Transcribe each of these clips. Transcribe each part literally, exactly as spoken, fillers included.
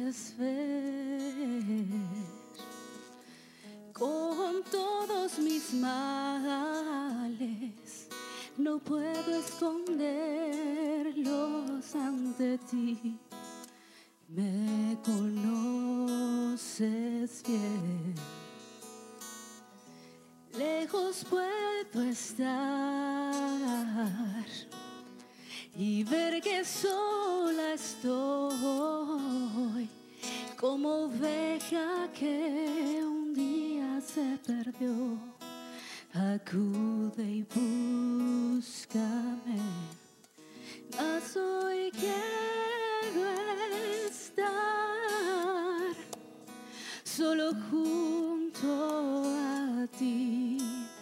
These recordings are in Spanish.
puedes ver. Con todos mis males no puedo esconderlos ante ti. Me conoces bien. Lejos puedo estar y ver que sola estoy, como oveja que un día se perdió. Acude y búscame, mas hoy quiero estar solo junto a ti,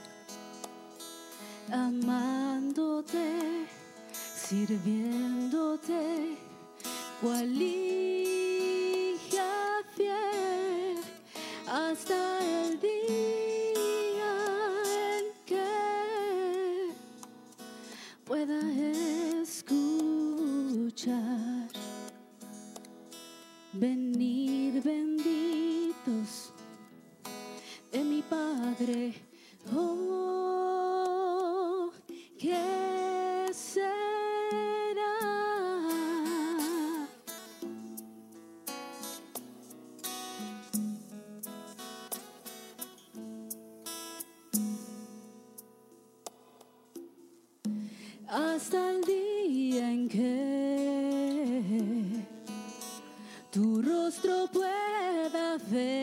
amándote, sirviéndote, cual hija fiel, hasta el día en que pueda escuchar venir benditos de mi Padre. Oh, ¿qué será? Hasta el día en que tu rostro pueda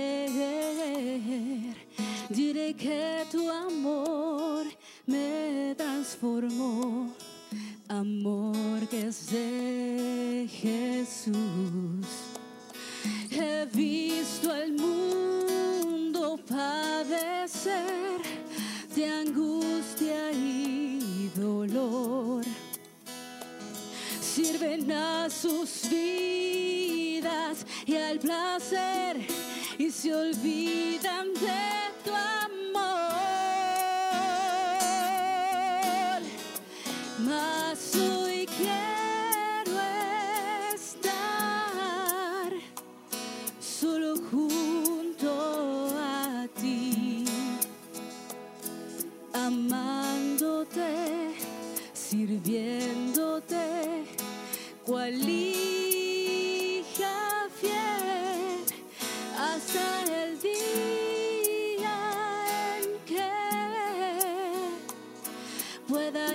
ver, diré que tu amor me transformó, amor que es de Jesús. He visto el mundo padecer de angustia y dolor. Sirven a sus vidas y al placer y se olvidan de tu amor. Mas hoy quiero estar solo junto a ti, amándote, sirviéndote, cual hija fiel, hasta el día en que pueda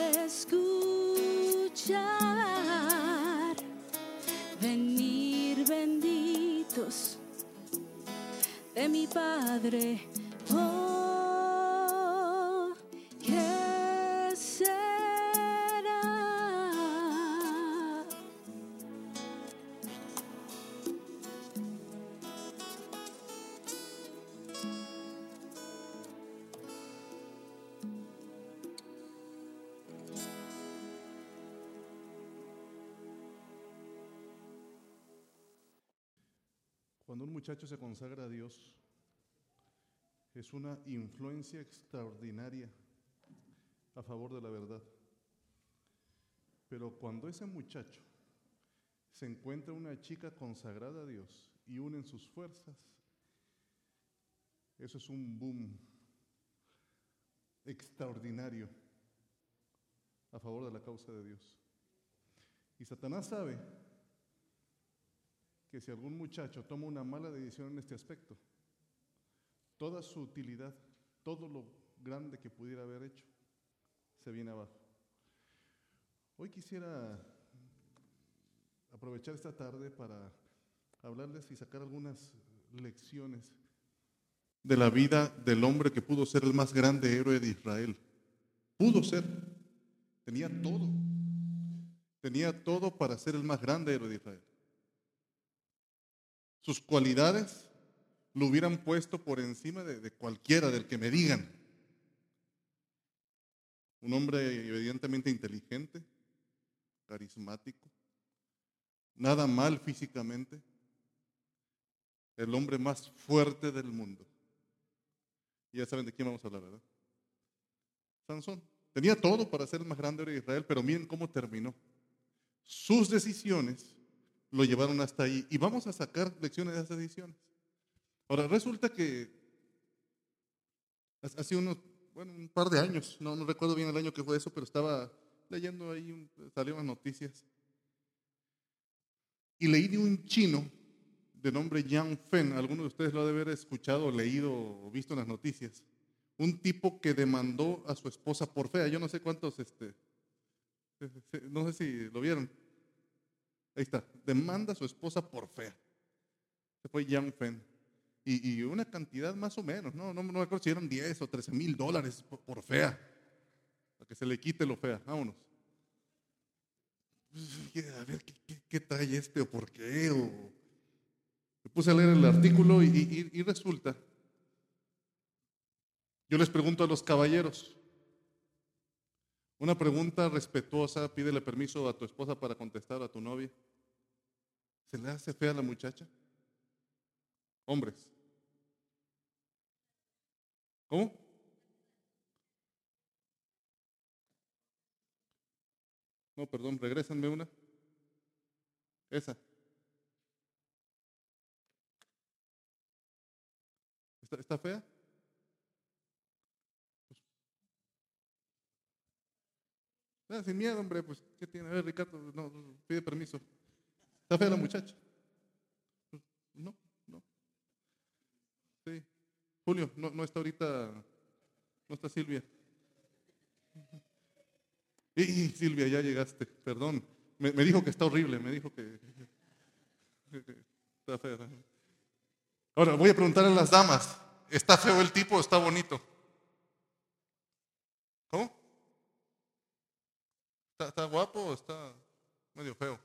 escuchar venir benditos de mi Padre. Oh, ¿qué será? Cuando un muchacho se consagra a Dios, es una influencia extraordinaria a favor de la verdad. Pero cuando ese muchacho se encuentra una chica consagrada a Dios y unen sus fuerzas, eso es un boom extraordinario a favor de la causa de Dios. Y Satanás sabe que si algún muchacho toma una mala decisión en este aspecto, toda su utilidad, todo lo grande que pudiera haber hecho, se viene abajo. Hoy quisiera aprovechar esta tarde para hablarles y sacar algunas lecciones de la vida del hombre que pudo ser el más grande héroe de Israel. Pudo ser, tenía todo, tenía todo para ser el más grande héroe de Israel. Sus cualidades lo hubieran puesto por encima de, de cualquiera, del que me digan. Un hombre evidentemente inteligente, carismático, nada mal físicamente, el hombre más fuerte del mundo. Y ya saben de quién vamos a hablar, ¿verdad? Sansón. Tenía todo para ser el más grande héroe de Israel, pero miren cómo terminó. Sus decisiones lo llevaron hasta ahí. Y vamos a sacar lecciones de esas decisiones. Ahora, resulta que hace unos, bueno, un par de años, no, no recuerdo bien el año que fue eso, pero estaba leyendo ahí, un, salieron las noticias. Y leí de un chino de nombre Yang Fen, alguno de ustedes lo ha de haber escuchado, leído o visto en las noticias. Un tipo que demandó a su esposa por fea. Yo no sé cuántos, este, no sé si lo vieron. Ahí está, demanda a su esposa por fea. Se fue Yang Fen. Y, y una cantidad más o menos, no, no, no me acuerdo si eran diez o trece mil dólares por, por fea. Para que se le quite lo fea, vámonos. A ver, ¿qué, qué, qué trae este o por qué? O... Me puse a leer el artículo y, y, y resulta, yo les pregunto a los caballeros, una pregunta respetuosa, pídele permiso a tu esposa para contestar a tu novia. ¿Se le hace fea a la muchacha? Hombres. ¿Cómo? No, perdón, regrésenme una. Esa. ¿Está, está fea? Ah, sin miedo, hombre, pues, ¿qué tiene? A ver, Ricardo, no, no, pide permiso. ¿Está fea la muchacha? Pues, no, no. Sí. Julio, no, no está ahorita, no está Silvia. Y, y Silvia, ya llegaste, perdón. Me, me dijo que está horrible, me dijo que, que, que está fea. Ahora, voy a preguntar a las damas, ¿está feo el tipo o está bonito? ¿Cómo? ¿Está, está guapo o está medio feo?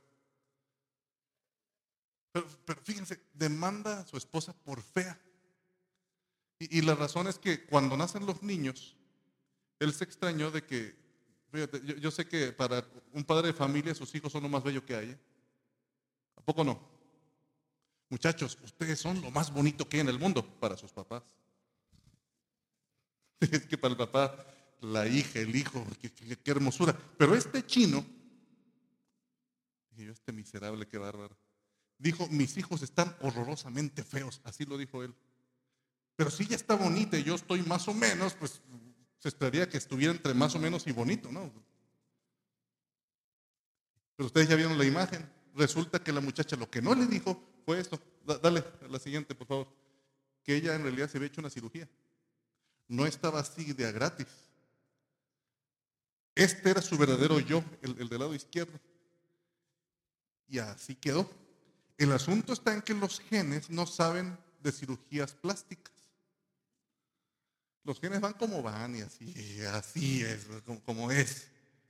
Pero, pero fíjense, demanda a su esposa por fea. Y, y la razón es que cuando nacen los niños, él se extrañó de que, fíjate, yo, yo sé que para un padre de familia sus hijos son lo más bello que hay. ¿eh? ¿A poco no? Muchachos, ustedes son lo más bonito que hay en el mundo para sus papás. Es que para el papá, la hija, el hijo, qué, qué, qué hermosura. Pero este chino, y yo, este miserable, qué bárbaro, dijo, mis hijos están horrorosamente feos, así lo dijo él. Pero si ella está bonita y yo estoy más o menos, pues se esperaría que estuviera entre más o menos y bonito, ¿no? Pero ustedes ya vieron la imagen. Resulta que la muchacha lo que no le dijo fue esto. Da, dale a la siguiente, por favor. Que ella en realidad se había hecho una cirugía. No estaba así de a gratis. Este era su verdadero yo, el, el del lado izquierdo. Y así quedó. El asunto está en que los genes no saben de cirugías plásticas. Los genes van como van y así, así es, como, como es.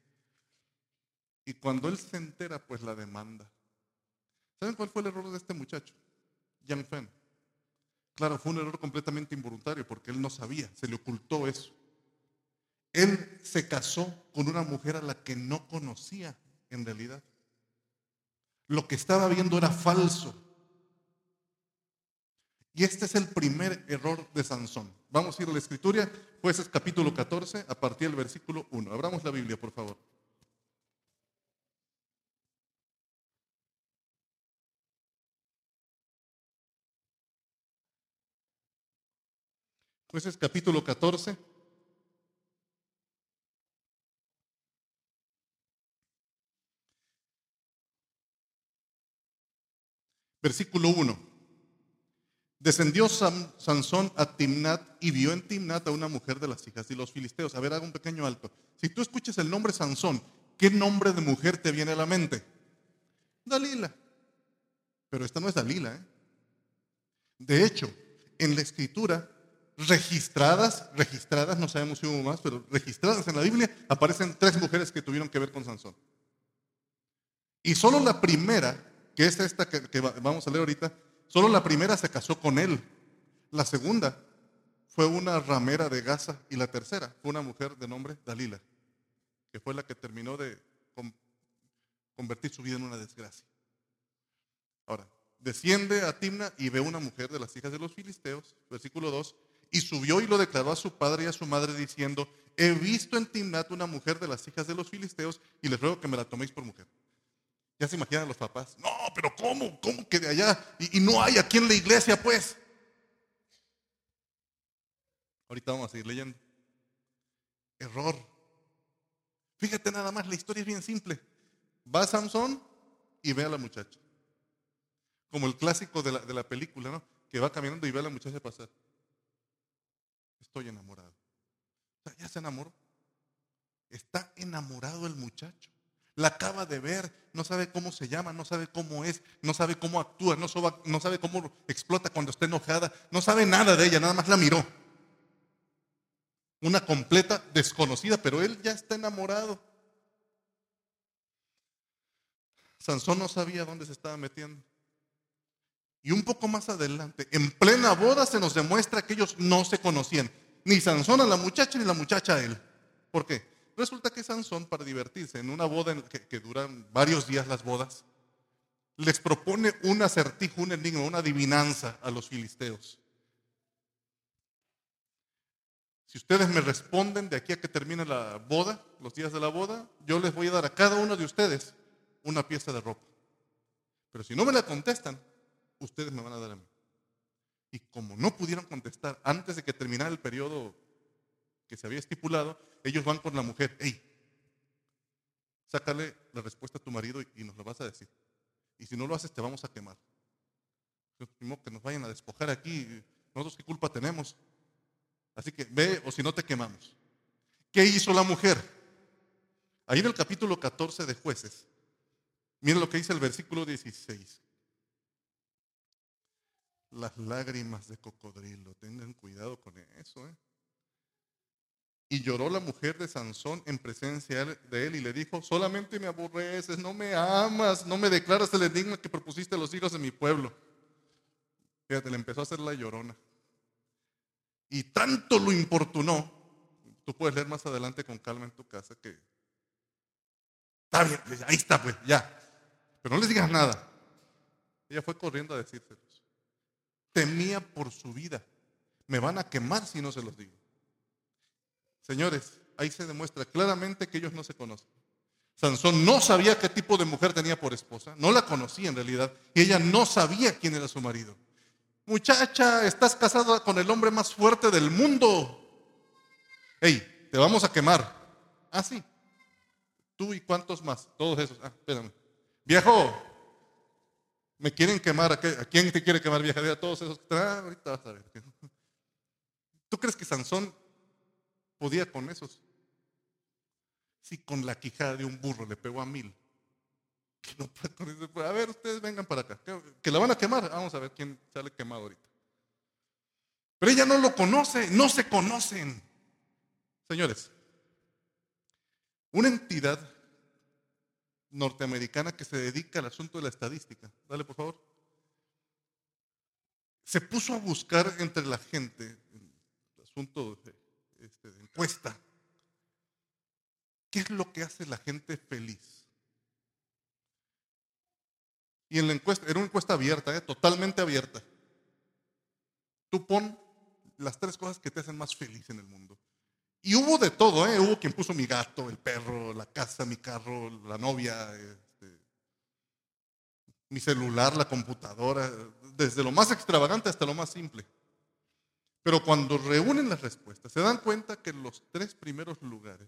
Y cuando él se entera, pues la demanda. ¿Saben cuál fue el error de este muchacho? Yang Fen. Claro, fue un error completamente involuntario porque él no sabía, se le ocultó eso. Él se casó con una mujer a la que no conocía en realidad. Lo que estaba viendo era falso. Y este es el primer error de Sansón. Vamos a ir a la escritura, Jueces capítulo catorce, a partir del versículo uno. Abramos la Biblia, por favor. Jueces capítulo catorce. Versículo uno. Descendió Sam, Sansón a Timnat y vio en Timnat a una mujer de las hijas de los filisteos. A ver, haga un pequeño alto. Si tú escuchas el nombre Sansón, ¿qué nombre de mujer te viene a la mente? Dalila. Pero esta no es Dalila, ¿eh? De hecho, en la escritura, registradas, registradas, no sabemos si hubo más, pero registradas en la Biblia, aparecen tres mujeres que tuvieron que ver con Sansón. Y solo la primera, que es esta que, que vamos a leer ahorita, solo la primera se casó con él. La segunda fue una ramera de Gaza y la tercera fue una mujer de nombre Dalila, que fue la que terminó de convertir su vida en una desgracia. Ahora, desciende a Timna y ve una mujer de las hijas de los filisteos, versículo dos, y subió y lo declaró a su padre y a su madre diciendo, he visto en Timnat una mujer de las hijas de los filisteos y les ruego que me la toméis por mujer. Ya se imaginan los papás. No, pero ¿cómo? ¿Cómo que de allá? Y, y no hay aquí en la iglesia, pues. Ahorita vamos a seguir leyendo. Error. Fíjate nada más, la historia es bien simple. Va Sansón y ve a la muchacha. Como el clásico de la, de la película, ¿no? Que va caminando y ve a la muchacha pasar. Estoy enamorado. O sea, ya se enamoró. Está enamorado el muchacho. La acaba de ver, no sabe cómo se llama, no sabe cómo es, no sabe cómo actúa, no sabe, no sabe cómo explota cuando está enojada, no sabe nada de ella, nada más la miró. Una completa desconocida, pero él ya está enamorado. Sansón no sabía dónde se estaba metiendo. Y un poco más adelante, en plena boda, se nos demuestra que ellos no se conocían. Ni Sansón a la muchacha, ni la muchacha a él. ¿Por qué? Resulta que Sansón, para divertirse, en una boda en que, que duran varios días las bodas, les propone un acertijo, un enigma, una adivinanza a los filisteos. Si ustedes me responden de aquí a que termine la boda, los días de la boda, yo les voy a dar a cada uno de ustedes una pieza de ropa. Pero si no me la contestan, ustedes me van a dar a mí. Y como no pudieron contestar antes de que terminara el periodo que se había estipulado, ellos van con la mujer. Hey, sácale la respuesta a tu marido y nos la vas a decir. Y si no lo haces, te vamos a quemar. Que nos vayan a despojar aquí. ¿Nosotros qué culpa tenemos? Así que ve, o si no te quemamos. ¿Qué hizo la mujer? Ahí en el capítulo catorce de Jueces, miren lo que dice el versículo dieciséis. Las lágrimas de cocodrilo, tengan cuidado con eso, ¿eh? Y lloró la mujer de Sansón en presencia de él y le dijo: solamente me aborreces, no me amas, no me declaras el enigma que propusiste a los hijos de mi pueblo. Fíjate, le empezó a hacer la llorona. Y tanto lo importunó, tú puedes leer más adelante con calma en tu casa, que está bien, pues, ahí está, pues, ya. Pero no les digas nada. Ella fue corriendo a decírselos. Temía por su vida. Me van a quemar si no se los digo. Señores, ahí se demuestra claramente que ellos no se conocen. Sansón no sabía qué tipo de mujer tenía por esposa, no la conocía en realidad, y ella no sabía quién era su marido. Muchacha, estás casada con el hombre más fuerte del mundo. Hey, te vamos a quemar. Ah, sí. ¿Tú y cuántos más? Todos esos. Ah, espérame. Viejo, me quieren quemar. ¿A, qué? ¿A quién te quiere quemar, vieja? A todos esos. Ah, ahorita vas a ver. ¿Tú crees que Sansón podía con esos? Si con la quijada de un burro le pegó a mil. Que no puede con eso. A ver, ustedes vengan para acá. Que la van a quemar. Vamos a ver quién sale quemado ahorita. Pero ella no lo conoce, no se conocen. Señores, una entidad norteamericana que se dedica al asunto de la estadística, dale por favor, se puso a buscar entre la gente, el asunto de, este, de encuesta, ¿qué es lo que hace la gente feliz? Y en la encuesta, era una encuesta abierta, ¿eh? Totalmente abierta. Tú pon las tres cosas que te hacen más feliz en el mundo. Y hubo de todo, ¿eh? Hubo quien puso mi gato, el perro, la casa, mi carro, la novia, este, mi celular, la computadora, desde lo más extravagante hasta lo más simple. Pero cuando reúnen las respuestas, se dan cuenta que los tres primeros lugares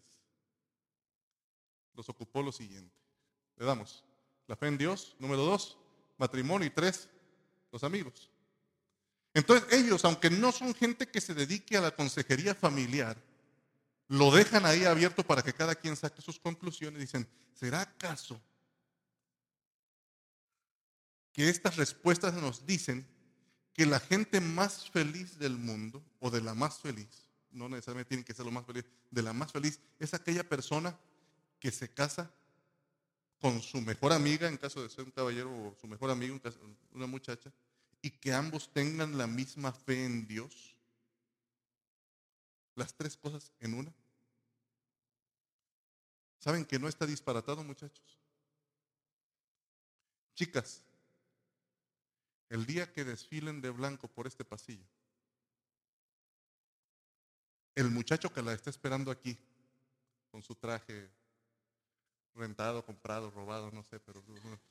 los ocupó lo siguiente. Le damos la fe en Dios, número dos, matrimonio, y tres, los amigos. Entonces ellos, aunque no son gente que se dedique a la consejería familiar, lo dejan ahí abierto para que cada quien saque sus conclusiones. Dicen, ¿será acaso que estas respuestas nos dicen que la gente más feliz del mundo, o de la más feliz, no necesariamente tienen que ser lo más feliz, de la más feliz, es aquella persona que se casa con su mejor amiga, en caso de ser un caballero, o su mejor amigo, en caso de una muchacha, y que ambos tengan la misma fe en Dios? Las tres cosas en una. ¿Saben que no está disparatado, muchachos? Chicas, el día que desfilen de blanco por este pasillo, el muchacho que la está esperando aquí, con su traje rentado, comprado, robado, no sé, pero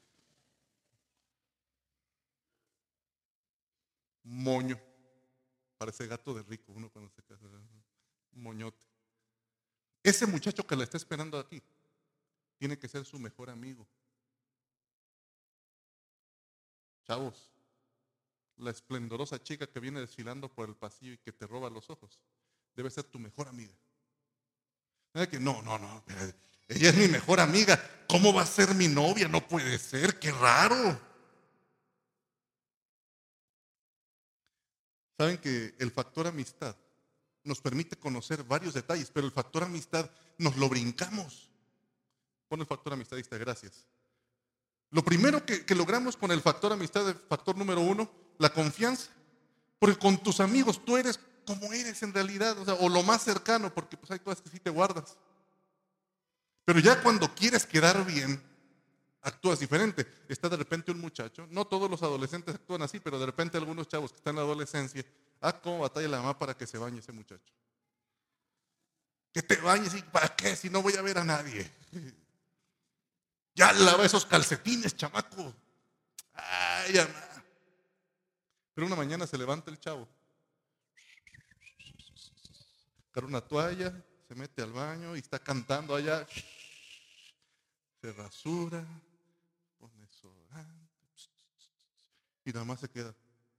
moño, parece gato de rico uno cuando se casa, moñote. Ese muchacho que la está esperando aquí tiene que ser su mejor amigo. Chavos, la esplendorosa chica que viene desfilando por el pasillo y que te roba los ojos debe ser tu mejor amiga. Que no, no, no, ella es mi mejor amiga. ¿Cómo va a ser mi novia? No puede ser, qué raro. Saben que el factor amistad nos permite conocer varios detalles, pero el factor amistad nos lo brincamos. Pon el factor amistadista, gracias. Lo primero que, que logramos con el factor amistad, el factor número uno, la confianza. Porque con tus amigos tú eres como eres en realidad, o sea, o lo más cercano, porque pues hay cosas que sí te guardas. Pero ya cuando quieres quedar bien, actúas diferente. Está de repente un muchacho, no todos los adolescentes actúan así, pero de repente algunos chavos que están en la adolescencia, ah, cómo batalla la mamá para que se bañe ese muchacho. Que te bañes, ¿y para qué? Si no voy a ver a nadie. Ya lava esos calcetines, chamaco. Ay, mamá. Pero una mañana se levanta el chavo, agarra una toalla, se mete al baño y está cantando allá. Se rasura, pone desodorante y nada más se queda.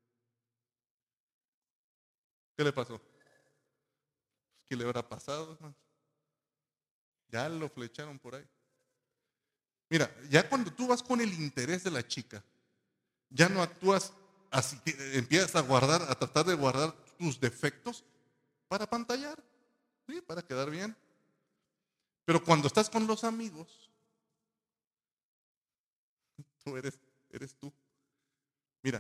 ¿Qué le pasó? ¿Qué le habrá pasado, hermano? Ya lo flecharon por ahí. Mira, ya cuando tú vas con el interés de la chica, ya no actúas así, empiezas a guardar, a tratar de guardar tus defectos para pantallar, ¿sí? Para quedar bien. Pero cuando estás con los amigos, tú eres, eres tú. Mira,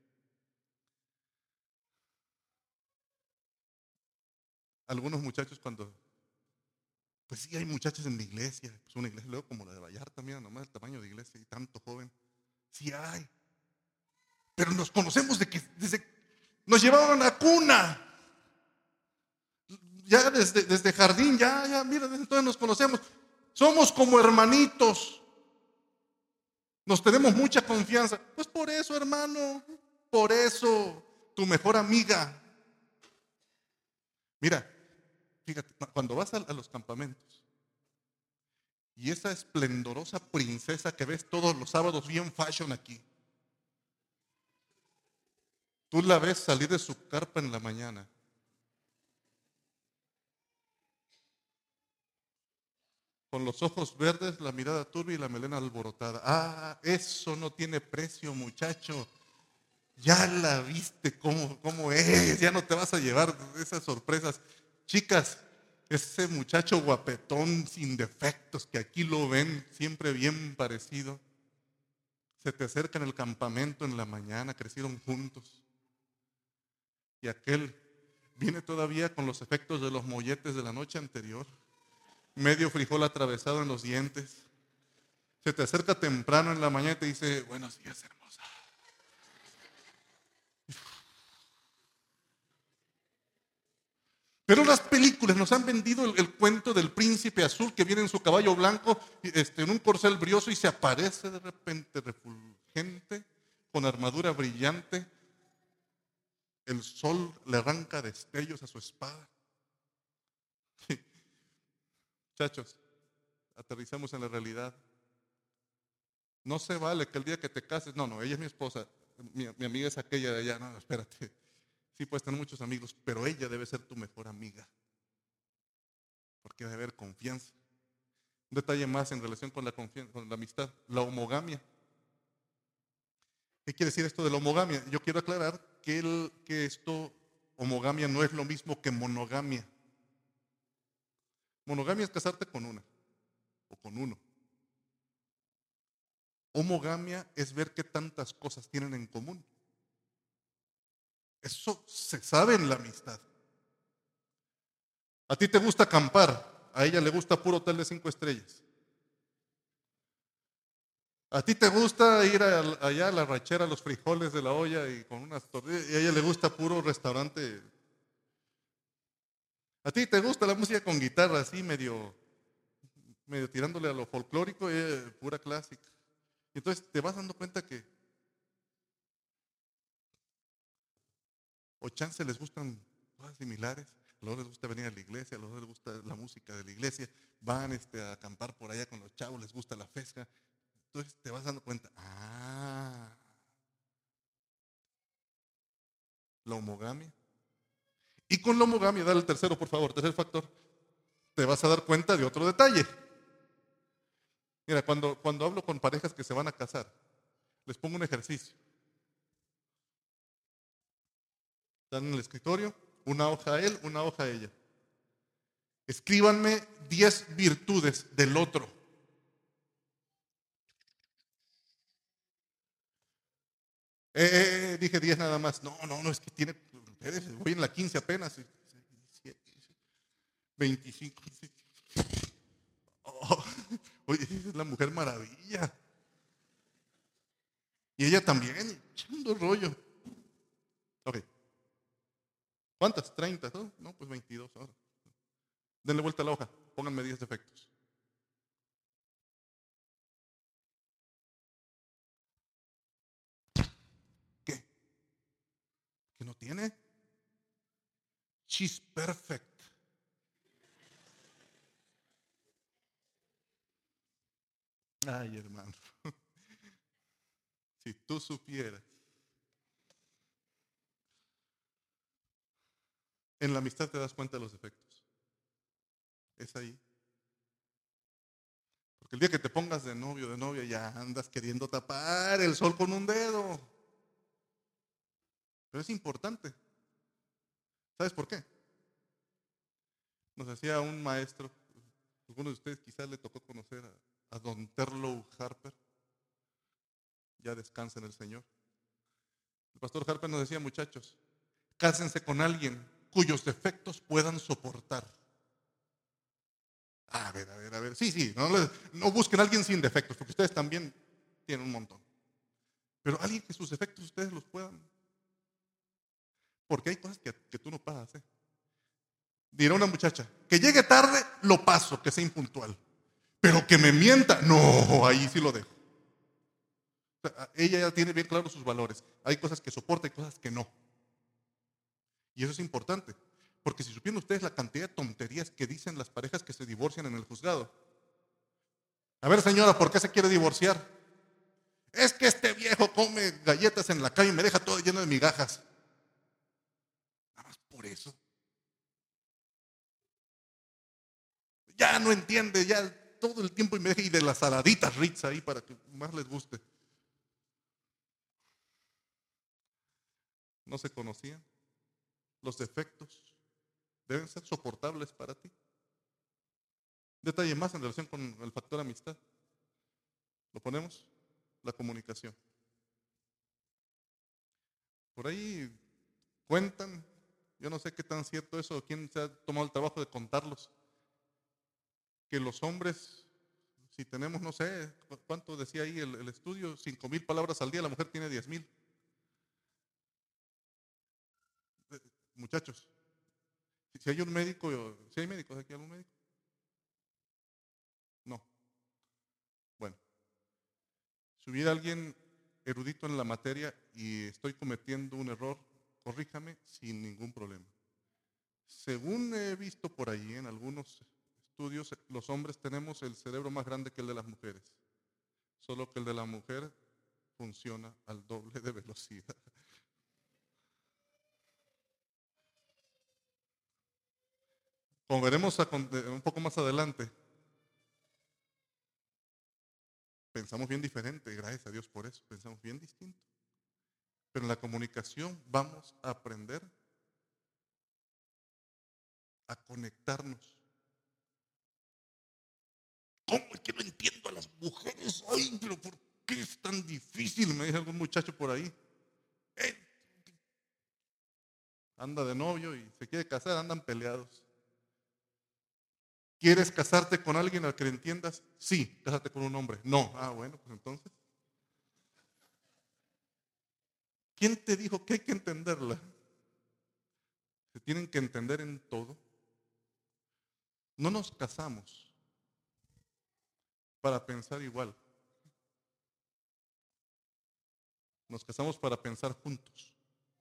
algunos muchachos cuando, pues sí hay muchachos en la iglesia, pues una iglesia luego como la de Vallarta, mira nomás el tamaño de iglesia y tanto joven, sí hay. Pero nos conocemos de que desde nos llevaban a cuna. Ya desde, desde jardín, ya, ya, mira, desde entonces nos conocemos. Somos como hermanitos. Nos tenemos mucha confianza. Pues por eso, hermano, por eso, tu mejor amiga. Mira, fíjate, cuando vas a, a los campamentos y esa esplendorosa princesa que ves todos los sábados bien fashion aquí, tú la ves salir de su carpa en la mañana. Con los ojos verdes, la mirada turbia y la melena alborotada. Ah, eso no tiene precio, muchacho. Ya la viste cómo, cómo es. Ya no te vas a llevar esas sorpresas. Chicas, ese muchacho guapetón sin defectos que aquí lo ven siempre bien parecido. Se te acerca en el campamento en la mañana, crecieron juntos. Y aquel viene todavía con los efectos de los molletes de la noche anterior. Medio frijol atravesado en los dientes. Se te acerca temprano en la mañana y te dice, buenos días, hermosa. Pero las películas nos han vendido el, el cuento del príncipe azul que viene en su caballo blanco, este, en un corcel brioso y se aparece de repente refulgente, con armadura brillante. El sol le arranca destellos a su espada. Muchachos, aterrizamos en la realidad. No se vale que el día que te cases, no, no, ella es mi esposa, mi, mi amiga es aquella de allá, no, no, espérate. Sí puedes tener muchos amigos, pero ella debe ser tu mejor amiga. Porque debe haber confianza. Un detalle más en relación con la confianza, con la amistad, la homogamia. ¿Qué quiere decir esto de la homogamia? Yo quiero aclarar que, el, que esto, homogamia, no es lo mismo que monogamia. Monogamia es casarte con una o con uno. Homogamia es ver qué tantas cosas tienen en común. Eso se sabe en la amistad. A ti te gusta acampar, a ella le gusta puro hotel de cinco estrellas. A ti te gusta ir a, allá a la rachera, los frijoles de la olla y con unas tortillas, y a ella le gusta puro restaurante. A ti te gusta la música con guitarra así medio, medio tirándole a lo folclórico, eh, pura clásica. Y entonces te vas dando cuenta que o chance les gustan cosas similares, a los dos les gusta venir a la iglesia, a los dos les gusta la música de la iglesia, van este, a acampar por allá con los chavos, les gusta la pesca. Entonces te vas dando cuenta, ah, la homogamia. Y con la homogamia, dale el tercero, por favor, tercer factor, te vas a dar cuenta de otro detalle. Mira, cuando, cuando hablo con parejas que se van a casar, les pongo un ejercicio. Dan en el escritorio, una hoja a él, una hoja a ella. Escríbanme diez virtudes del otro. Eh, eh, dije diez nada más. No, no, no, es que tiene, voy en la quince apenas. veinticinco. Oh, oye, es la Mujer Maravilla. Y ella también, echando rollo. Ok. ¿Cuántas? ¿treinta? ¿No? No, pues veintidós ahora. Denle vuelta a la hoja, pónganme diez defectos. ¿Qué? ¿Qué no tiene? She's perfect. Ay, hermano. Si tú supieras. En la amistad te das cuenta de los defectos. Es ahí. Porque el día que te pongas de novio, de novia, ya andas queriendo tapar el sol con un dedo. Pero es importante. ¿Sabes por qué? Nos decía un maestro, algunos de ustedes quizás le tocó conocer a, a don Terlow Harper. Ya descansa en el Señor. El pastor Harper nos decía, muchachos, cásense con alguien cuyos defectos puedan soportar. A ver, a ver, a ver. Sí, sí, no, no busquen a alguien sin defectos, porque ustedes también tienen un montón. Pero alguien que sus defectos ustedes los puedan. Porque hay cosas que, que tú no pasas. ¿eh? Dirá una muchacha, que llegue tarde, lo paso, que sea impuntual. Pero que me mienta, no, ahí sí lo dejo. O sea, ella ya tiene bien claros sus valores. Hay cosas que soporta y cosas que no. Y eso es importante. Porque si supieran ustedes la cantidad de tonterías que dicen las parejas que se divorcian en el juzgado. A ver, señora, ¿por qué se quiere divorciar? Es que este viejo come galletas en la calle y me deja todo lleno de migajas. Nada más por eso. Ya no entiende, ya todo el tiempo y me deja y de las saladitas Ritz ahí para que más les guste. ¿No se conocían? Los defectos deben ser soportables para ti. Detalle más en relación con el factor amistad. ¿Lo ponemos? La comunicación. Por ahí cuentan, yo no sé qué tan cierto eso, quién se ha tomado el trabajo de contarlos, que los hombres, si tenemos, no sé, ¿cuánto decía ahí el, el estudio? Cinco mil palabras al día, la mujer tiene diez mil. Muchachos, si hay un médico, si hay médicos aquí, ¿algún médico? No. Bueno, si hubiera alguien erudito en la materia y estoy cometiendo un error, corríjame sin ningún problema. Según he visto por ahí en algunos estudios, los hombres tenemos el cerebro más grande que el de las mujeres, solo que el de la mujer funciona al doble de velocidad. Como veremos a, un poco más adelante, pensamos bien diferente, gracias a Dios por eso, pensamos bien distinto. Pero en la comunicación vamos a aprender a conectarnos. ¿Cómo es que no entiendo a las mujeres? Ay, pero ¿por qué es tan difícil? Me dice algún muchacho por ahí. Eh, anda de novio y se quiere casar, andan peleados. ¿Quieres casarte con alguien al que le entiendas? Sí, cásate con un hombre. No. Ah, bueno, pues entonces. ¿Quién te dijo que hay que entenderla? Se tienen que entender en todo. No nos casamos para pensar igual. Nos casamos para pensar juntos,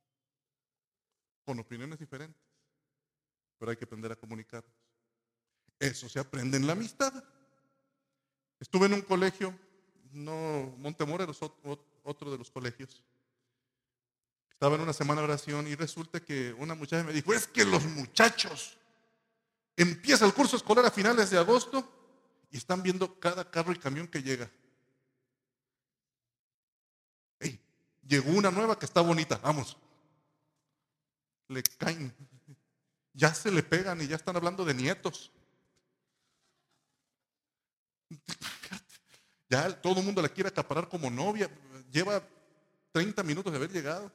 con opiniones diferentes, pero hay que aprender a comunicarnos. Eso se aprende en la amistad. Estuve en un colegio, no Montemorelos, otro de los colegios. Estaba en una semana de oración y resulta que una muchacha me dijo, es que los muchachos empieza el curso escolar a finales de agosto y están viendo cada carro y camión que llega. Hey, llegó una nueva que está bonita, vamos. Le caen, ya se le pegan y ya están hablando de nietos. Ya todo el mundo la quiere acaparar como novia, lleva treinta minutos de haber llegado.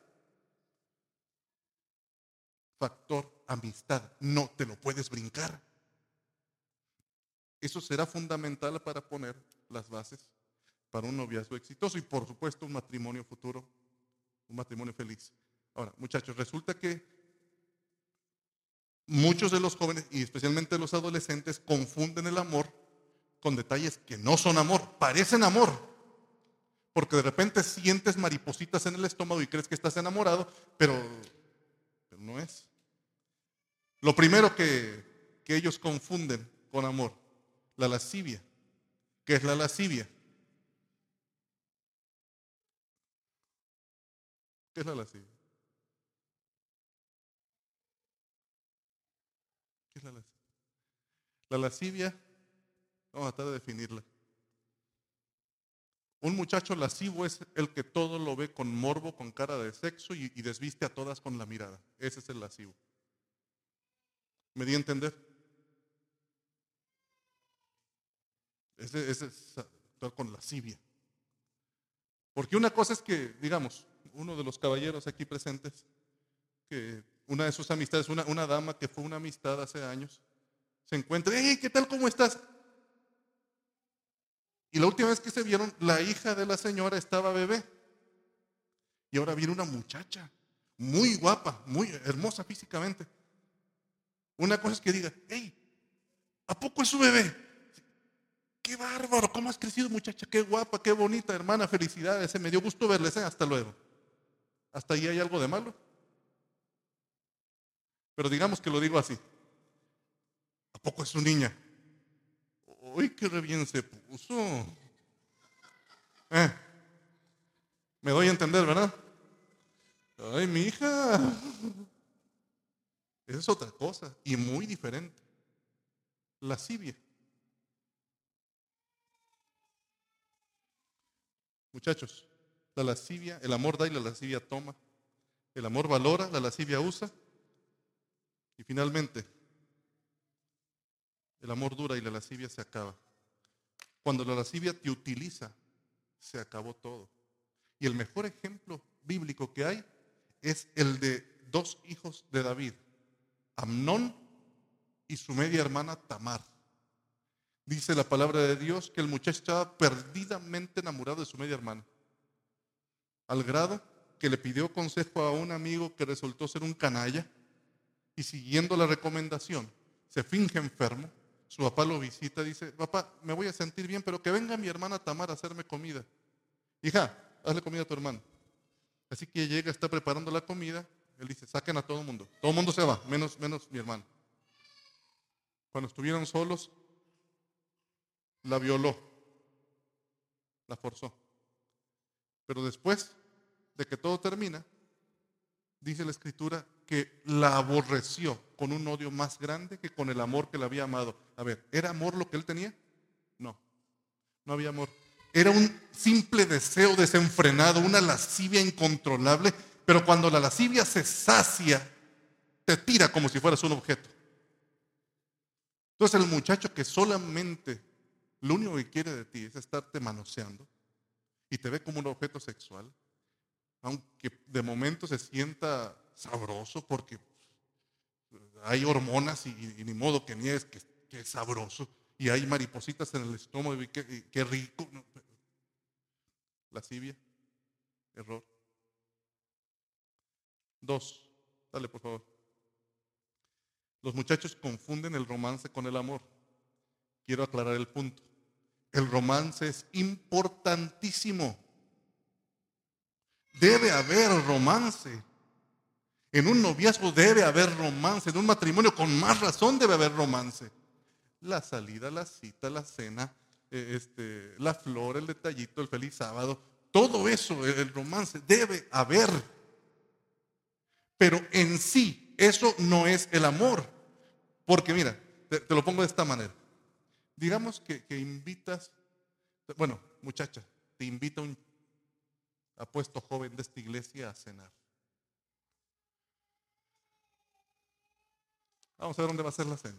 Factor amistad, no te lo puedes brincar. Eso será fundamental para poner las bases para un noviazgo exitoso y por supuesto un matrimonio futuro, un matrimonio feliz. Ahora, muchachos, resulta que muchos de los jóvenes y especialmente los adolescentes confunden el amor con detalles que no son amor, parecen amor, porque de repente sientes maripositas en el estómago y crees que estás enamorado, pero, pero no es. Lo primero que, que ellos confunden con amor, la lascivia. ¿Qué es la lascivia? ¿Qué es la lascivia? ¿Qué es la lascivia? La lascivia, vamos a tratar de definirla. Un muchacho lascivo es el que todo lo ve con morbo, con cara de sexo y, y desviste a todas con la mirada. Ese es el lascivo. ¿Me di a entender? Ese, ese es actuar con lascivia. Porque una cosa es que, digamos, uno de los caballeros aquí presentes, que una de sus amistades, una, una dama que fue una amistad hace años, se encuentra, hey, ¿qué tal? ¿Cómo estás? Y la última vez que se vieron, la hija de la señora estaba bebé. Y ahora viene una muchacha, muy guapa, muy hermosa físicamente. Una cosa es que diga, hey, ¿a poco es su bebé? ¡Qué bárbaro! ¿Cómo has crecido, muchacha? ¡Qué guapa, qué bonita, hermana! Felicidades, se me dio gusto verles, ¿eh? Hasta luego. ¿Hasta ahí hay algo de malo? Pero digamos que lo digo así. ¿A poco es su niña? ¡Uy, qué re bien se puso! ¿Eh? Me doy a entender, ¿verdad? ¡Ay, mi hija! Esa es otra cosa y muy diferente. Lascivia. Muchachos, la lascivia, el amor da y la lascivia toma. El amor valora, la lascivia usa. Y finalmente, el amor dura y la lascivia se acaba. Cuando la lascivia te utiliza, se acabó todo. Y el mejor ejemplo bíblico que hay es el de dos hijos de David, Amnón y su media hermana Tamar. Dice la palabra de Dios que el muchacho estaba perdidamente enamorado de su media hermana, al grado que le pidió consejo a un amigo que resultó ser un canalla y siguiendo la recomendación se finge enfermo. Su papá lo visita, dice, papá, me voy a sentir bien, pero que venga mi hermana Tamar a hacerme comida. Hija, hazle comida a tu hermano. Así que llega, está preparando la comida, él dice, saquen a todo el mundo. Todo el mundo se va, menos, menos mi hermano. Cuando estuvieron solos, la violó, la forzó. Pero después de que todo termina, dice la Escritura que la aborreció con un odio más grande que con el amor que le había amado. A ver, ¿era amor lo que él tenía? No, no había amor. Era un simple deseo desenfrenado, una lascivia incontrolable, pero cuando la lascivia se sacia, te tira como si fueras un objeto. Entonces el muchacho que solamente lo único que quiere de ti es estarte manoseando y te ve como un objeto sexual, aunque de momento se sienta sabroso porque hay hormonas y, y, y ni modo que niegues que, que es sabroso y hay maripositas en el estómago y qué, y qué rico. Lascivia, error. Dos, dale por favor. Los muchachos confunden el romance con el amor. Quiero aclarar el punto. El romance es importantísimo. Debe haber romance. En un noviazgo debe haber romance. En un matrimonio con más razón debe haber romance. La salida, la cita, la cena, eh, este, la flor, el detallito, el feliz sábado. Todo eso, el romance, debe haber. Pero en sí, eso no es el amor. Porque mira, te, te lo pongo de esta manera. Digamos que, que invitas, bueno, muchacha, te invita un apuesto joven de esta iglesia a cenar. Vamos a ver dónde va a ser la cena.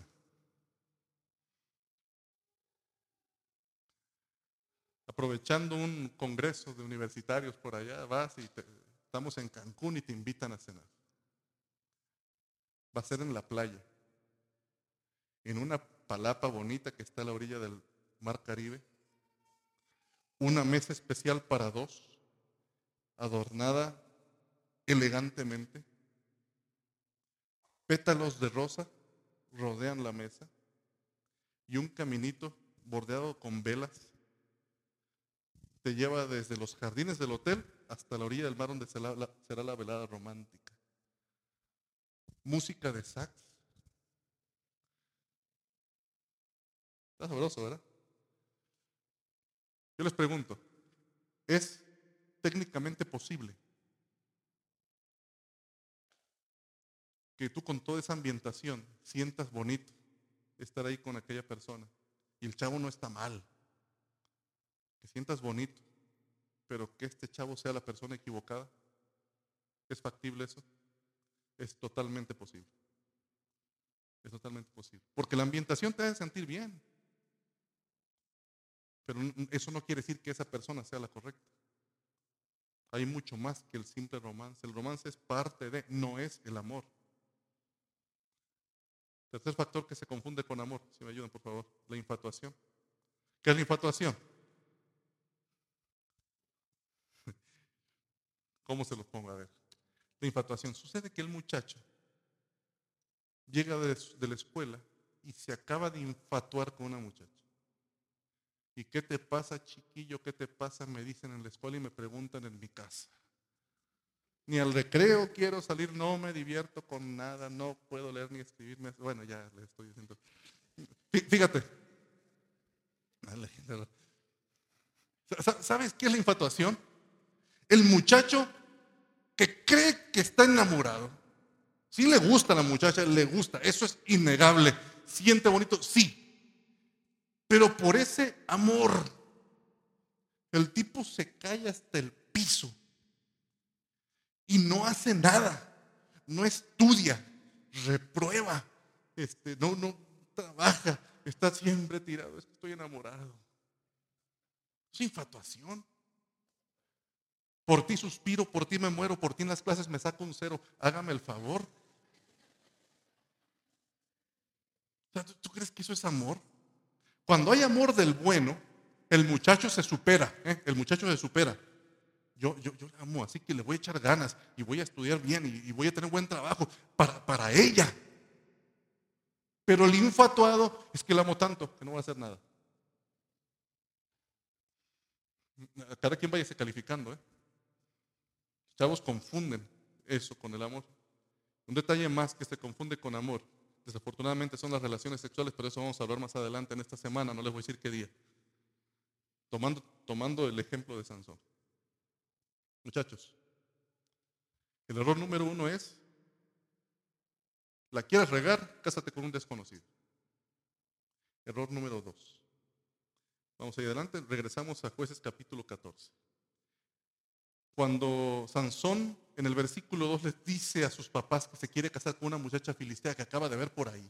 Aprovechando un congreso de universitarios por allá, vas y te, estamos en Cancún y te invitan a cenar. Va a ser en la playa, en una palapa bonita que está a la orilla del mar Caribe. Una mesa especial para dos, adornada elegantemente. Pétalos de rosa rodean la mesa y un caminito bordeado con velas te lleva desde los jardines del hotel hasta la orilla del mar donde será la, será la velada romántica. Música de sax. Está sabroso, ¿verdad? Yo les pregunto, ¿es técnicamente posible que tú con toda esa ambientación sientas bonito estar ahí con aquella persona y el chavo no está mal? Que sientas bonito, pero que este chavo sea la persona equivocada. ¿Es factible eso? Es totalmente posible. Es totalmente posible. Porque la ambientación te hace sentir bien. Pero eso no quiere decir que esa persona sea la correcta. Hay mucho más que el simple romance. El romance es parte de, no es el amor. Tercer factor que se confunde con amor, si me ayudan por favor, la infatuación. ¿Qué es la infatuación? ¿Cómo se los pongo? A ver. La infatuación. Sucede que el muchacho llega de, de la escuela y se acaba de infatuar con una muchacha. ¿Y qué te pasa, chiquillo? ¿Qué te pasa? Me dicen en la escuela y me preguntan en mi casa. Ni al recreo quiero salir, no me divierto con nada, no puedo leer ni escribirme. Bueno, ya le estoy diciendo. Fíjate. ¿Sabes qué es la infatuación? El muchacho que cree que está enamorado. Sí le gusta a la muchacha, le gusta, eso es innegable. Siente bonito, sí. Pero por ese amor, el tipo se cae hasta el piso y no hace nada, no estudia, reprueba, este, no, no trabaja, está siempre tirado. Es que estoy enamorado. Es infatuación. Por ti suspiro, por ti me muero, por ti en las clases me saco un cero. Hágame el favor. O sea, ¿tú, ¿tú crees que eso es amor? Cuando hay amor del bueno, el muchacho se supera, ¿eh? El muchacho se supera. Yo, yo, yo la amo, así que le voy a echar ganas y voy a estudiar bien y, y voy a tener buen trabajo para, para ella. Pero el infatuado es que la amo tanto que no va a hacer nada. Cada quien vaya calificando, ¿eh? Los chavos confunden eso con el amor. Un detalle más que se confunde con amor, desafortunadamente, son las relaciones sexuales, pero eso vamos a hablar más adelante en esta semana, no les voy a decir qué día. Tomando, tomando el ejemplo de Sansón. Muchachos, el error número uno es, ¿la quieres regar? Cásate con un desconocido. Error número dos. Vamos ahí adelante, regresamos a Jueces capítulo catorce. Cuando Sansón en el versículo dos les dice a sus papás que se quiere casar con una muchacha filistea que acaba de ver por ahí,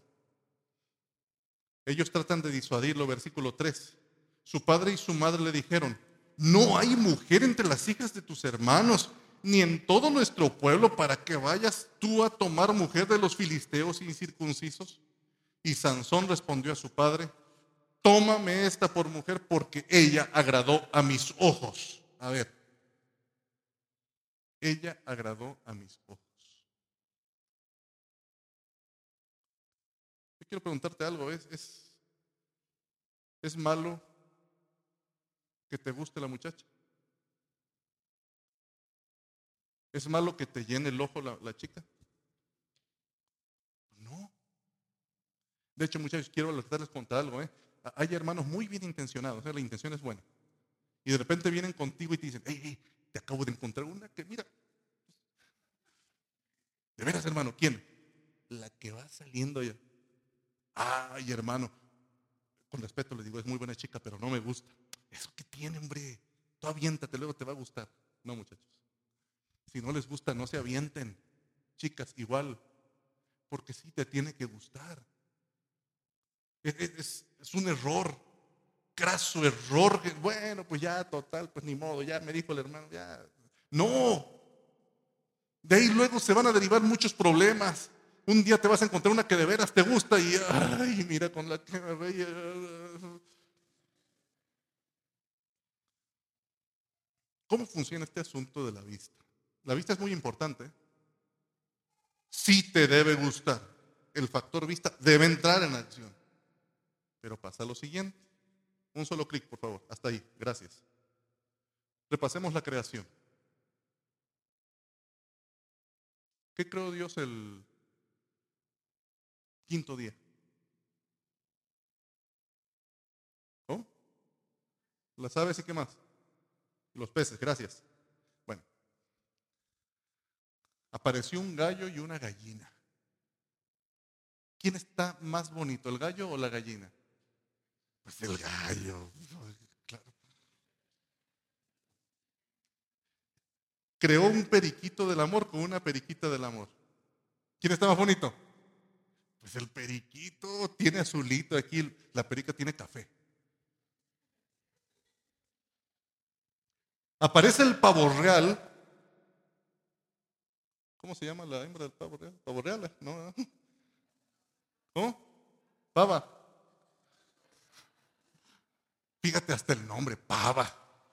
ellos tratan de disuadirlo. Versículo tres. Su padre y su madre le dijeron: no hay mujer entre las hijas de tus hermanos, ni en todo nuestro pueblo, para que vayas tú a tomar mujer de los filisteos incircuncisos. Y Sansón respondió a su padre: tómame esta por mujer, porque ella agradó a mis ojos. A ver, ella agradó a mis ojos. Yo quiero preguntarte algo, ¿es, es, es malo que te guste la muchacha. ¿Es malo que te llene el ojo la, la chica? No. De hecho, muchachos, quiero les contar algo. ¿eh? Hay hermanos muy bien intencionados, ¿eh? La intención es buena. Y de repente vienen contigo y te dicen, hey, hey, te acabo de encontrar una que mira. ¿De veras, hermano? ¿Quién? La que va saliendo ya. Ay, hermano. Con respeto le digo, es muy buena chica, pero no me gusta. ¿Eso qué tiene, hombre? Tú aviéntate, luego te va a gustar. No, muchachos. Si no les gusta, no se avienten. Chicas, igual. Porque sí te tiene que gustar. Es, es, es un error. Craso error. Bueno, pues ya, total, pues ni modo. Ya me dijo el hermano, ya. No. De ahí luego se van a derivar muchos problemas. Un día te vas a encontrar una que de veras te gusta y, ay, mira con la que me veía. ¿Cómo funciona este asunto de la vista? La vista es muy importante. Sí te debe gustar. El factor vista debe entrar en acción. Pero pasa lo siguiente. Un solo clic, por favor. Hasta ahí. Gracias. Repasemos la creación. ¿Qué creó Dios el quinto día? ¿Oh? Las aves y qué más. Los peces, gracias. Bueno, apareció un gallo y una gallina. ¿Quién está más bonito, el gallo o la gallina? Pues el gallo, claro. Creó un periquito del amor con una periquita del amor. ¿Quién está más bonito? Pues el periquito tiene azulito aquí, la perica tiene café. Aparece el pavo real. ¿Cómo se llama la hembra del pavo real? ¿Pavo real? ¿No? ¿Cómo? Pava. Fíjate hasta el nombre, pava.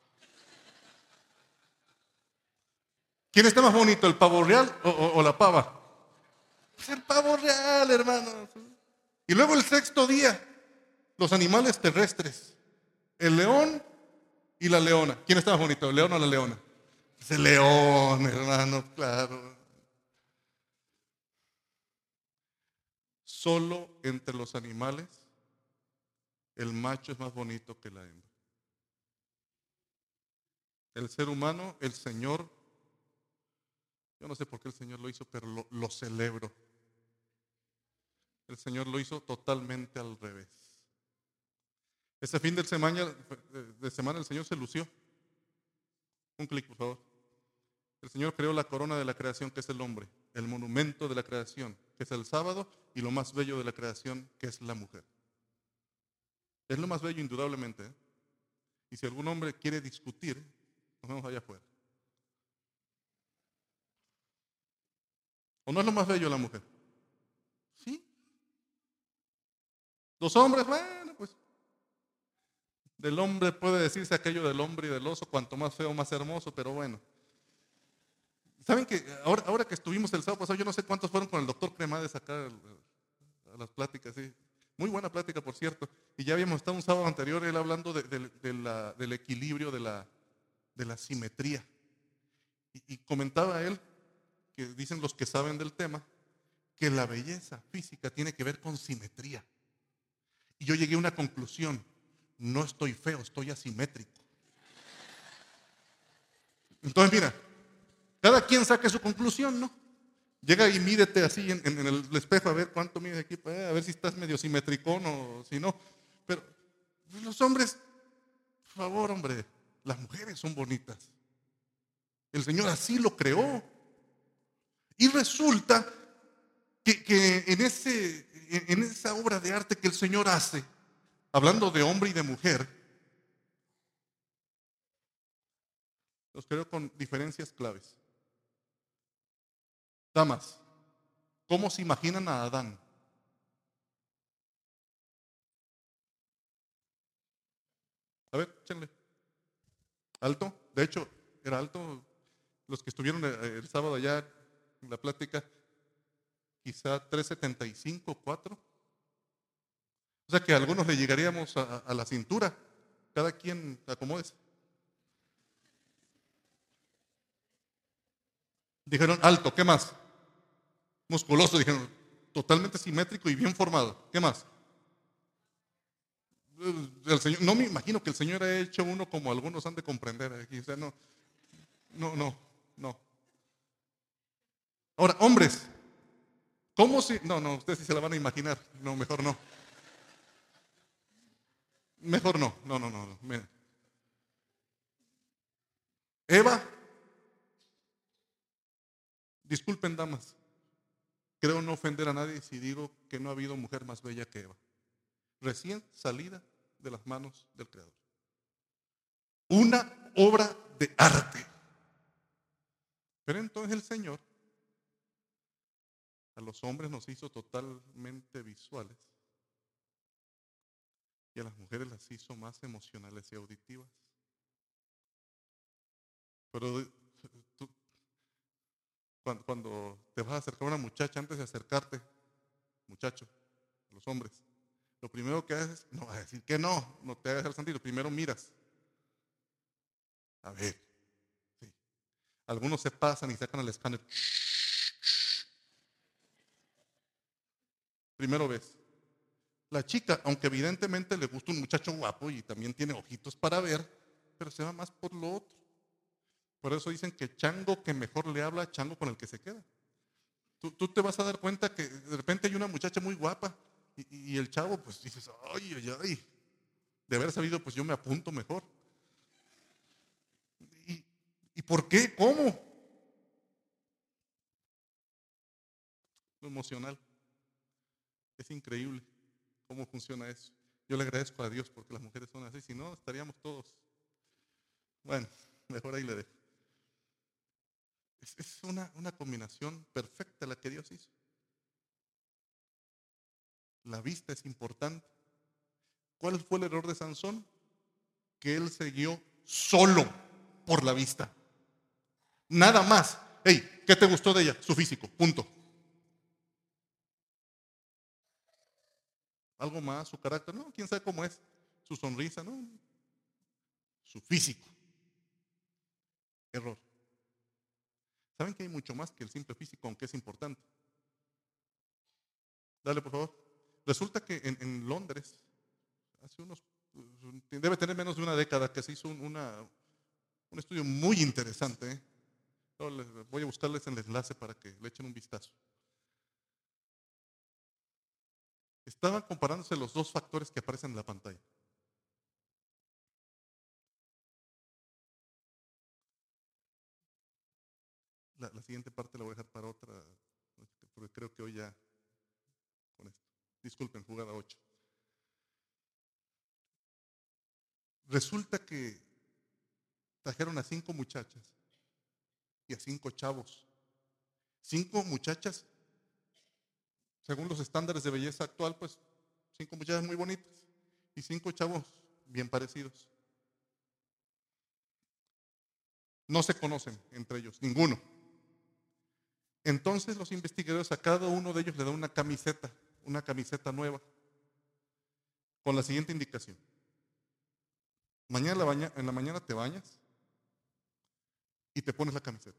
¿Quién está más bonito, el pavo real o, o, o la pava? Pues el pavo real, hermano. Y luego el sexto día, los animales terrestres. El león y la leona. ¿Quién está más bonito, el león o la leona? Pues el león, hermano, claro. Solo entre los animales, el macho es más bonito que la hembra. El ser humano, el Señor, yo no sé por qué el Señor lo hizo, pero lo, lo celebro. El Señor lo hizo totalmente al revés. Ese fin de semana, de semana el Señor se lució. Un clic, por favor. El Señor creó la corona de la creación, que es el hombre, el monumento de la creación, que es el sábado, y lo más bello de la creación, que es la mujer. Es lo más bello, indudablemente. ¿eh? Y si algún hombre quiere discutir, nos vemos allá afuera. ¿O no es lo más bello la mujer? Sí. Los hombres, bueno, pues. Del hombre puede decirse aquello del hombre y del oso, cuanto más feo, más hermoso, pero bueno. ¿Saben que ahora, ahora que estuvimos el sábado pasado, yo no sé cuántos fueron con el doctor Cremades acá a las pláticas, sí. Muy buena plática, por cierto. Y ya habíamos estado un sábado anterior él hablando de, de, de la, del equilibrio, de la, de la simetría. Y, y comentaba él, que dicen los que saben del tema, que la belleza física tiene que ver con simetría. Y yo llegué a una conclusión: no estoy feo, estoy asimétrico. Entonces, mira, cada quien saque su conclusión, ¿no? Llega y mídete así en, en el espejo a ver cuánto mides aquí, eh, a ver si estás medio simetricón o si no. Pero los hombres, por favor, hombre, las mujeres son bonitas. El Señor así lo creó. Y resulta que, que en, ese, en esa obra de arte que el Señor hace, hablando de hombre y de mujer, los creó con diferencias claves. Damas, ¿cómo se imaginan a Adán? A ver, échenle. Alto, de hecho, era alto. Los que estuvieron el sábado allá en la plática, quizá tres setenta y cinco, cuatro. O sea que a algunos le llegaríamos a, a la cintura. Cada quien acomódese. Dijeron alto, ¿qué más? Musculoso, dijeron totalmente simétrico y bien formado. ¿Qué más? El Señor, no me imagino que el Señor haya hecho uno como algunos han de comprender aquí. O sea, no, no, no, no. Ahora, hombres, ¿cómo si? No, no, ustedes sí se la van a imaginar. No, mejor no. Mejor no, no, no, no. no. Eva, disculpen damas, creo no ofender a nadie si digo que no ha habido mujer más bella que Eva. Recién salida de las manos del Creador. Una obra de arte. Pero entonces el Señor a los hombres nos hizo totalmente visuales y a las mujeres las hizo más emocionales y auditivas. Pero tú, cuando, cuando te vas a acercar a una muchacha, antes de acercarte, muchacho, a los hombres, lo primero que haces, no vas a decir que no, no te hagas el sentido, primero miras. A ver, sí. Algunos se pasan y sacan el escáner. Primero ves. La chica, aunque evidentemente le gusta un muchacho guapo y también tiene ojitos para ver, pero se va más por lo otro. Por eso dicen que chango que mejor le habla, chango con el que se queda. Tú, tú te vas a dar cuenta que de repente hay una muchacha muy guapa y, y el chavo pues dices, ay, ay, ay, de haber sabido pues yo me apunto mejor. ¿Y, y por qué? ¿Cómo? Lo emocional. Es increíble cómo funciona eso. Yo le agradezco a Dios porque las mujeres son así, si no estaríamos todos. Bueno, mejor ahí le dejo. Es, es una, una combinación perfecta la que Dios hizo. La vista es importante. ¿Cuál fue el error de Sansón? Que él se guió solo por la vista. Nada más. Hey, ¿qué te gustó de ella? Su físico, punto. Algo más, su carácter, no, quién sabe cómo es. Su sonrisa, no. Su físico. Error. ¿Saben que hay mucho más que el simple físico, aunque es importante? Dale, por favor. Resulta que en, en Londres, hace unos, debe tener menos de una década, que se hizo un, una, un estudio muy interesante. ¿eh? Voy a buscarles el enlace para que le echen un vistazo. Estaban comparándose los dos factores que aparecen en la pantalla. La, la siguiente parte la voy a dejar para otra, porque creo que hoy ya con esto. Disculpen, jugada ocho. Resulta que trajeron a cinco muchachas y a cinco chavos. Cinco muchachas, según los estándares de belleza actual, pues cinco muchachas muy bonitas y cinco chavos bien parecidos. No se conocen entre ellos, ninguno. Entonces los investigadores a cada uno de ellos le dan una camiseta, una camiseta nueva, con la siguiente indicación. Mañana en la, baña, en la mañana te bañas y te pones la camiseta.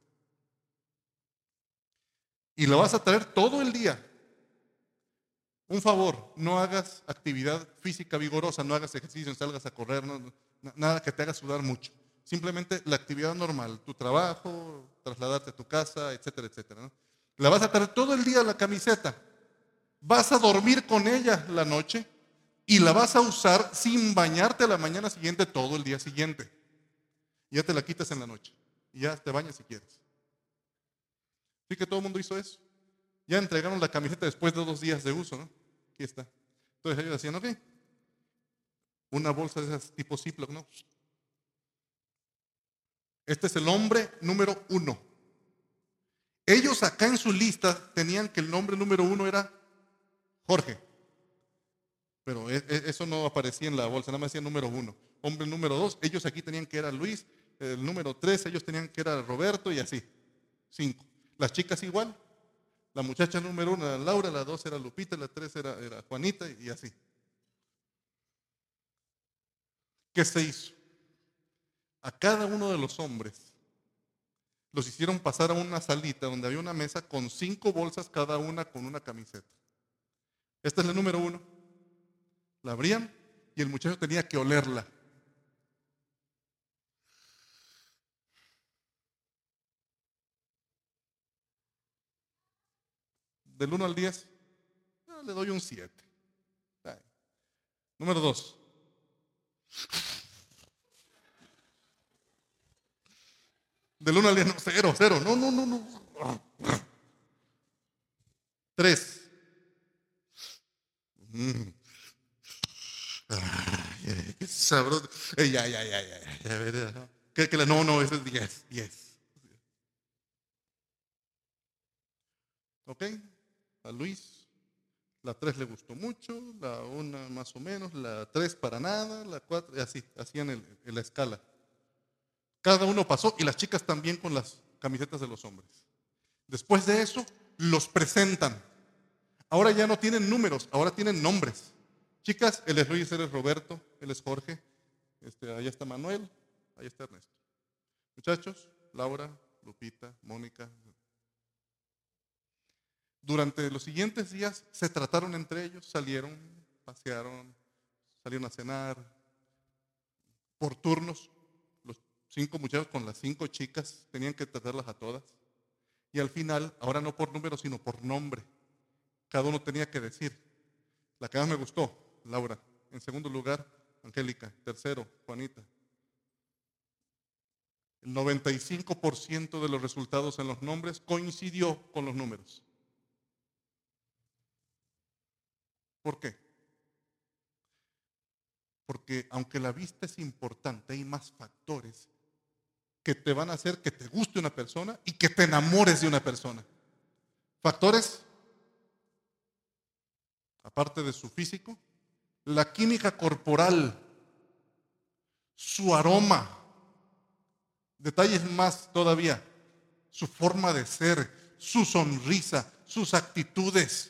Y la vas a traer todo el día. Un favor, no hagas actividad física vigorosa, no hagas ejercicio, no salgas a correr, no, nada que te haga sudar mucho. Simplemente la actividad normal, tu trabajo, trasladarte a tu casa, etcétera, etcétera. ¿no? La vas a traer todo el día la camiseta. Vas a dormir con ella la noche y la vas a usar sin bañarte a la mañana siguiente todo el día siguiente. Ya te la quitas en la noche y ya te bañas si quieres. Así que todo el mundo hizo eso. Ya entregaron la camiseta después de dos días de uso, ¿no? Aquí está. Entonces ellos decían, ok, una bolsa de esas tipo Ziploc, ¿no? Este es el hombre número uno. Ellos acá en su lista tenían que el nombre número uno era Jorge. Pero eso no aparecía en la bolsa, nada más decía número uno. Hombre número dos, ellos aquí tenían que era Luis. El número tres, ellos tenían que era Roberto y así. Cinco. Las chicas igual. La muchacha número uno era Laura, la dos era Lupita, la tres era, era Juanita y así. ¿Qué se hizo? A cada uno de los hombres los hicieron pasar a una salita donde había una mesa con cinco bolsas cada una con una camiseta. Esta es la número uno. La abrían y el muchacho tenía que olerla. Del uno al diez, le doy un siete. Número dos. Del uno al diez, no, cero, cero. No, no, no, no. tres. Mm. Ay, qué sabroso. Eh, ya, ya, ya, ya, ya, ya, ya. ¿Qué, qué, no, no, ese es diez, diez. ¿Ok? A Luis, la tres le gustó mucho, la una más o menos, la tres para nada, la cuatro, y así, hacían el, el, la escala. Cada uno pasó y las chicas también con las camisetas de los hombres. Después de eso, los presentan. Ahora ya no tienen números, ahora tienen nombres. Chicas, él es Luis, él es Roberto, él es Jorge, este, allá está Manuel, allá está Ernesto. Muchachos, Laura, Lupita, Mónica. Durante los siguientes días se trataron entre ellos, salieron, pasearon, salieron a cenar, por turnos. Los cinco muchachos con las cinco chicas tenían que tratarlas a todas. Y al final, ahora no por número, sino por nombre. Cada uno tenía que decir, la que más me gustó, Laura. En segundo lugar, Angélica. Tercero, Juanita. El noventa y cinco por ciento de los resultados en los nombres coincidió con los números. ¿Por qué? Porque aunque la vista es importante, hay más factores que te van a hacer que te guste una persona y que te enamores de una persona. Factores, aparte de su físico, la química corporal, su aroma, detalles más todavía, su forma de ser, su sonrisa, sus actitudes.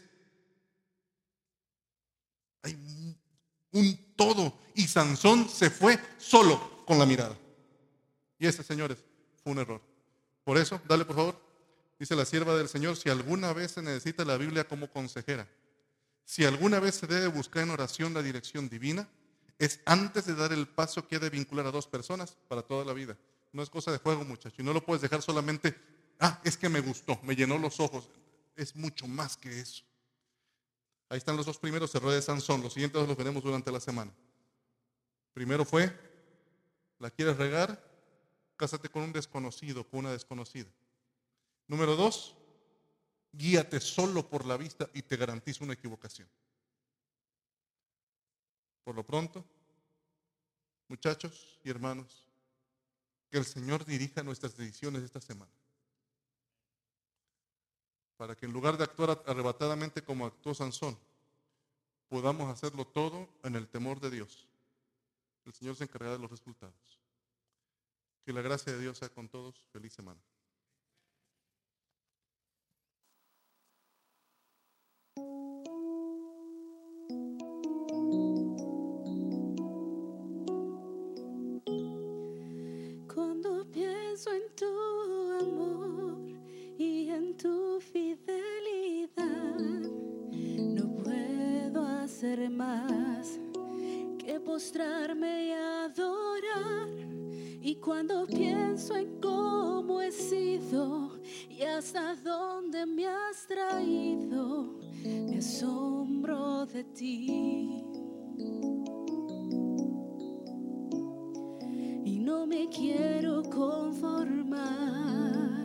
Hay un todo. Y Sansón se fue solo con la mirada. Y ese, señores, fue un error. Por eso, dale por favor, dice la sierva del Señor, si alguna vez se necesita la Biblia como consejera, si alguna vez se debe buscar en oración la dirección divina, es antes de dar el paso que ha de vincular a dos personas para toda la vida. No es cosa de juego, muchacho. Y no lo puedes dejar solamente, ah, es que me gustó, me llenó los ojos. Es mucho más que eso. Ahí están los dos primeros errores de Sansón. Los siguientes los veremos durante la semana. Primero fue, ¿la quieres regar? Cásate con un desconocido, con una desconocida. Número dos, guíate solo por la vista y te garantizo una equivocación. Por lo pronto, muchachos y hermanos, que el Señor dirija nuestras decisiones esta semana. Para que en lugar de actuar arrebatadamente como actuó Sansón, podamos hacerlo todo en el temor de Dios. El Señor se encargará de los resultados. Que la gracia de Dios sea con todos. Feliz semana. Cuando pienso en tu amor y en tu fidelidad, no puedo hacer más que postrarme y adorar. Y cuando pienso en cómo he sido y hasta dónde me has traído, me asombro de ti. Y no me quiero conformar.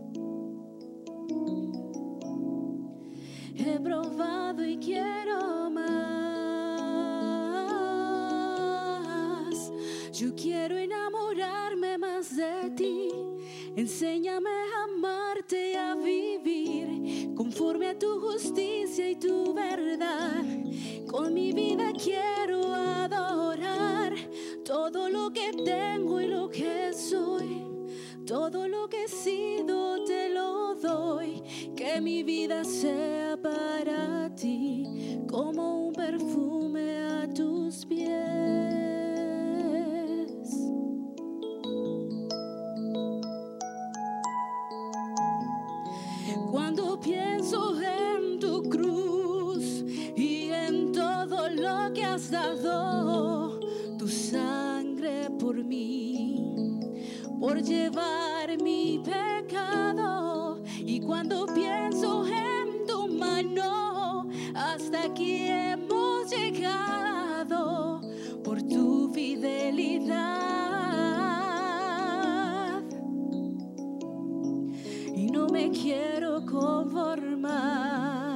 He probado y quiero más. Yo quiero enamorarme más de ti. Enséñame a amarte y a vivir conforme a tu justicia y tu verdad. Con mi vida quiero adorar todo lo que tengo y lo que soy. Todo lo que he sido te lo doy. Que mi vida sea para ti como un perfume a tus pies. derramado tu sangre por mí, por llevar mi pecado. Y cuando pienso en tu mano, hasta aquí hemos llegado por tu fidelidad. Y no me quiero conformar.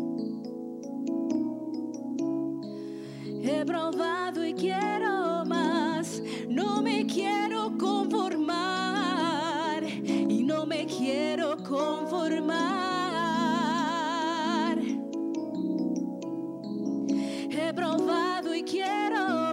He probado y quiero más. No me quiero conformar. Y no me quiero conformar. He probado y quiero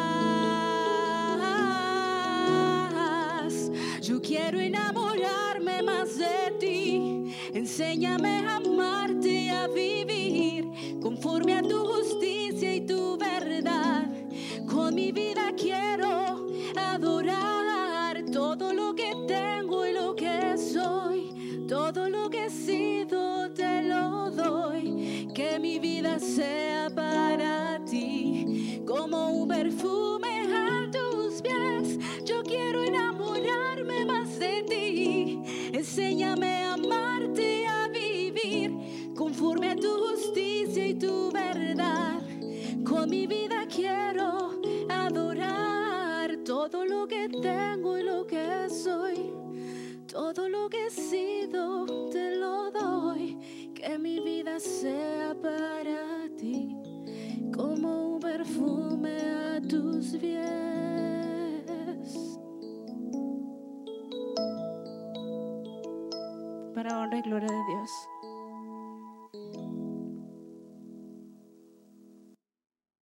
más. Yo quiero enamorarme más de ti. Enséñame a amarte y a vivir conforme a tu justicia y tu verdad. Con mi vida quiero adorar. Todo lo que tengo y lo que soy, todo lo que he sido te lo doy. Que mi vida sea para ti como un perfume a tus pies. Yo quiero enamorarme más de ti. Enséñame a amarte y a vivir conforme a tu justicia y tu verdad. Con mi vida quiero adorar. Todo lo que tengo y lo que soy, todo lo que he sido te lo doy. Que mi vida sea para ti como un perfume a tus pies. Para honra y gloria de Dios.